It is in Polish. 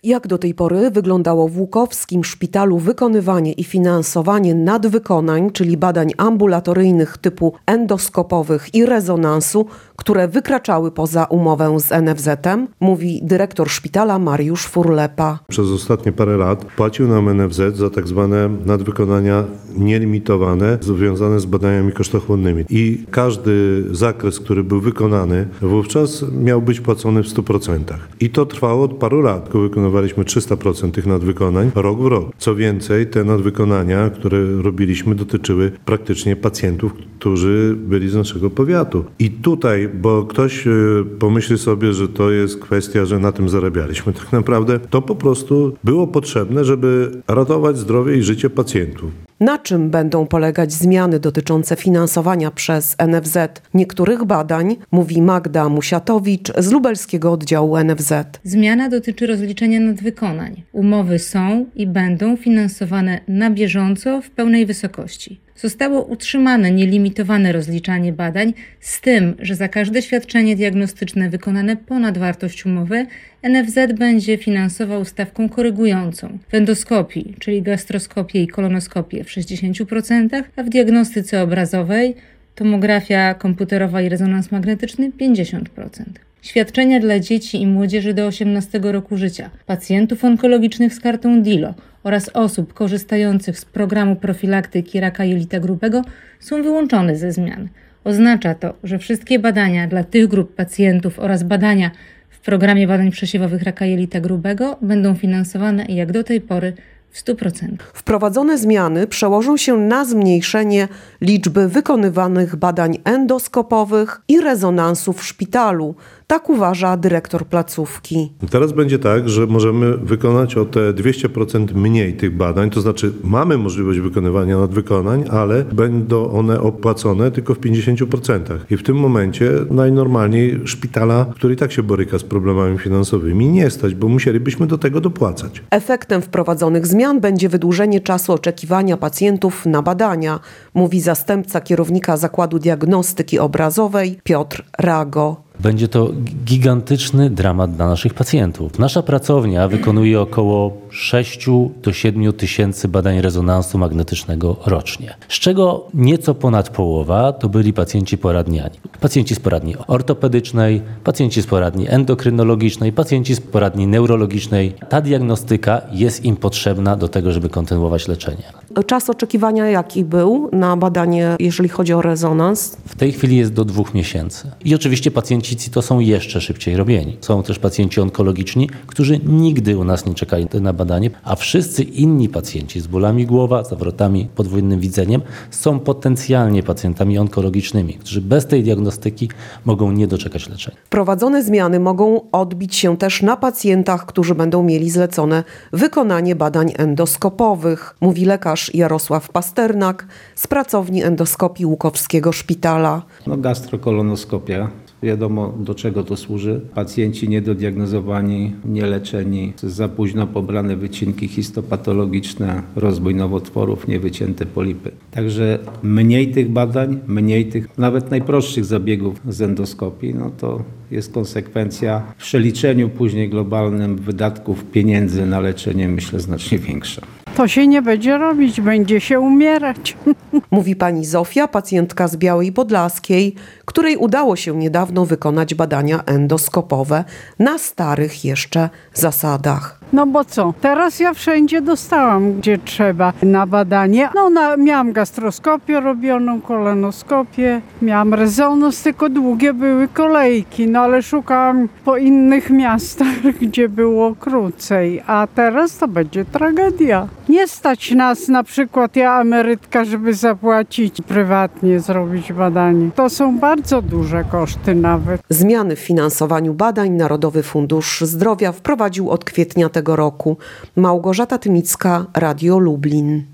Jak do tej pory wyglądało w Łukowskim Szpitalu wykonywanie i finansowanie nadwykonań, czyli badań ambulatoryjnych typu endoskopowych i rezonansu, które wykraczały poza umowę z NFZ-em, mówi dyrektor szpitala Mariusz Furlepa. Przez ostatnie parę lat płacił nam NFZ za tak zwane nadwykonania nielimitowane, związane z badaniami kosztochłonnymi. I każdy zakres, który był wykonany, wówczas miał być płacony w 100%. I to trwało od paru lat. Wykonywaliśmy 300% tych nadwykonań rok w rok. Co więcej, te nadwykonania, które robiliśmy, dotyczyły praktycznie pacjentów, którzy byli z naszego powiatu. I tutaj, bo ktoś pomyśli sobie, że to jest kwestia, że na tym zarabialiśmy. Tak naprawdę to po prostu było potrzebne, żeby ratować zdrowie i życie pacjentów. Na czym będą polegać zmiany dotyczące finansowania przez NFZ niektórych badań, mówi Magda Musiatowicz z lubelskiego oddziału NFZ. Zmiana dotyczy rozliczenia nadwykonań. Umowy są i będą finansowane na bieżąco w pełnej wysokości. Zostało utrzymane nielimitowane rozliczanie badań z tym, że za każde świadczenie diagnostyczne wykonane ponad wartość umowy NFZ będzie finansował stawką korygującą w endoskopii, czyli gastroskopię i kolonoskopię w 60%, a w diagnostyce obrazowej tomografia komputerowa i rezonans magnetyczny 50%. Świadczenia dla dzieci i młodzieży do 18 roku życia, pacjentów onkologicznych z kartą DILO oraz osób korzystających z programu profilaktyki raka jelita grubego są wyłączone ze zmian. Oznacza to, że wszystkie badania dla tych grup pacjentów oraz badania w programie badań przesiewowych raka jelita grubego będą finansowane jak do tej pory w 100%. Wprowadzone zmiany przełożą się na zmniejszenie liczby wykonywanych badań endoskopowych i rezonansu w szpitalu. Tak uważa dyrektor placówki. Teraz będzie tak, że możemy wykonać o te 200% mniej tych badań, to znaczy mamy możliwość wykonywania nadwykonań, ale będą one opłacone tylko w 50%. I w tym momencie najnormalniej szpitala, który i tak się boryka z problemami finansowymi, nie stać, bo musielibyśmy do tego dopłacać. Efektem wprowadzonych zmian będzie wydłużenie czasu oczekiwania pacjentów na badania, mówi zastępca kierownika Zakładu Diagnostyki Obrazowej Piotr Rago. Będzie to gigantyczny dramat dla naszych pacjentów. Nasza pracownia wykonuje około 6 do 7 tysięcy badań rezonansu magnetycznego rocznie, z czego nieco ponad połowa to byli pacjenci poradniani. Pacjenci z poradni ortopedycznej, pacjenci z poradni endokrynologicznej, pacjenci z poradni neurologicznej. Ta diagnostyka jest im potrzebna do tego, żeby kontynuować leczenie. Czas oczekiwania jaki był na badanie, jeżeli chodzi o rezonans? W tej chwili jest do 2 miesięcy. I oczywiście pacjenci CITO są jeszcze szybciej robieni. Są też pacjenci onkologiczni, którzy nigdy u nas nie czekali na badanie, a wszyscy inni pacjenci z bólami głowa, zawrotami, podwójnym widzeniem są potencjalnie pacjentami onkologicznymi, którzy bez tej diagnostyki mogą nie doczekać leczenia. Wprowadzone zmiany mogą odbić się też na pacjentach, którzy będą mieli zlecone wykonanie badań endoskopowych, mówi lekarz Jarosław Pasternak z pracowni endoskopii Łukowskiego Szpitala. Gastrokolonoskopia. Wiadomo, do czego to służy. Pacjenci niedodiagnozowani, nieleczeni, za późno pobrane wycinki histopatologiczne, rozbój nowotworów, niewycięte polipy. Także mniej tych badań, mniej tych nawet najprostszych zabiegów z endoskopii, to jest konsekwencja w przeliczeniu później globalnym wydatków pieniędzy na leczenie, myślę, znacznie większa. To się nie będzie robić, będzie się umierać. Mówi pani Zofia, pacjentka z Białej Podlaskiej, której udało się niedawno wykonać badania endoskopowe na starych jeszcze zasadach. No bo co? Teraz ja wszędzie dostałam, gdzie trzeba na badanie. Miałam gastroskopię robioną, kolonoskopię, miałam rezonans, tylko długie były kolejki, ale szukałam po innych miastach, gdzie było krócej, a teraz to będzie tragedia. Nie stać nas, na przykład ja emerytka, żeby zapłacić prywatnie, zrobić badanie. To są bardzo duże koszty nawet. Zmiany w finansowaniu badań Narodowy Fundusz Zdrowia wprowadził od kwietnia tego roku. Małgorzata Tymicka, Radio Lublin.